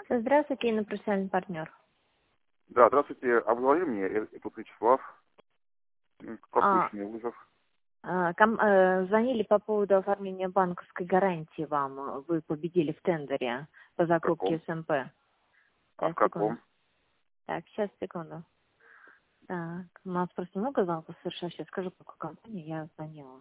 Здравствуйте, Инна, профессиональный партнер. Да, здравствуйте. Обзвонил мне этот Вячеслав. А, Пропущенный вызов. Звонили по поводу оформления банковской гарантии вам. Вы победили в тендере по В закупке каком? СМП. А в Так, секунду. каком? Так, сейчас, секунду. Так, у нас просто много звонков совершенно. Сейчас скажу, по какой компании я звонила.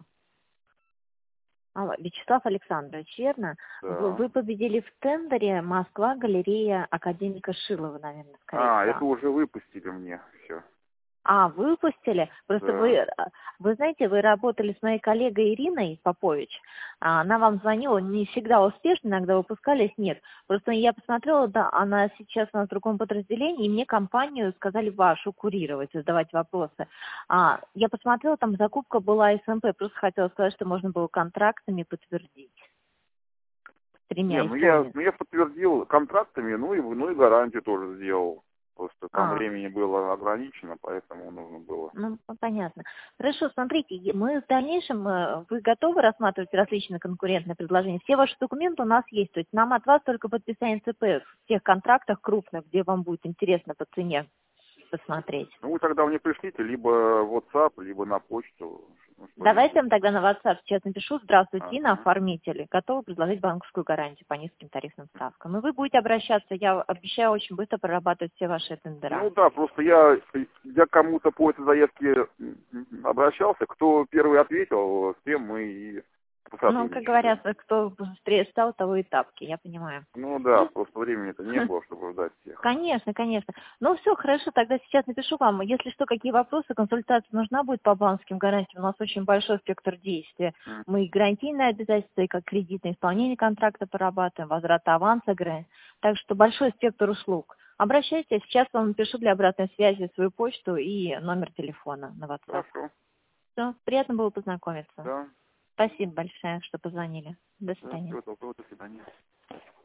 Вячеслав Александрович, верно? Да. Вы победили в тендере Москва, галерея академика Шилова, наверное, скорее А, всего. это уже выпустили мне. Все. Выпустили? Просто Да. вы знаете, вы работали с моей коллегой Ириной Попович. Она вам звонила, не всегда успешно, иногда выпускались, нет. Просто я посмотрела, да, она сейчас у нас в другом подразделении, и мне компанию сказали вашу курировать, задавать вопросы. Я посмотрела, там закупка была СМП, просто хотела сказать, что можно было контрактами подтвердить. Не, Тремя ну исполнить. я подтвердил контрактами, ну и гарантию тоже сделал. Просто там А, времени было ограничено, поэтому нужно было. Ну, понятно. Хорошо, смотрите, мы в дальнейшем, вы готовы рассматривать различные конкурентные предложения? Все ваши документы у нас есть, то есть нам от вас только подписание ЦП в тех контрактах крупных, где вам будет интересно по цене посмотреть. Ну вы тогда мне пришлите либо в WhatsApp, либо на почту. Ну, Давайте я что-нибудь. вам тогда на WhatsApp сейчас напишу: здравствуйте, Инна, Ага. оформители, готовы предложить банковскую гарантию по низким тарифным ставкам. И вы будете обращаться, я обещаю очень быстро прорабатывать все ваши тендера. Ну да, просто я кому-то по этой заявке обращался, кто первый ответил, с тем мы и Ну, как говорят, посотрудничали. кто быстрее стал, того и тапки, я понимаю. Ну да, Ну, просто времени-то не было, чтобы ждать всех. конечно, конечно. Ну все, хорошо, тогда сейчас напишу вам. Если что, какие вопросы, консультация нужна будет по банковским гарантиям. У нас очень большой спектр действия. М. Мы и гарантийные обязательства, и как кредитное исполнение контракта прорабатываем, возврат аванса, так что большой спектр услуг. Обращайтесь, сейчас вам напишу для обратной связи свою почту и номер телефона на WhatsApp. Хорошо, Все, приятно было познакомиться. да, Спасибо большое, что позвонили. До да, свидания. всего доброго, до свидания.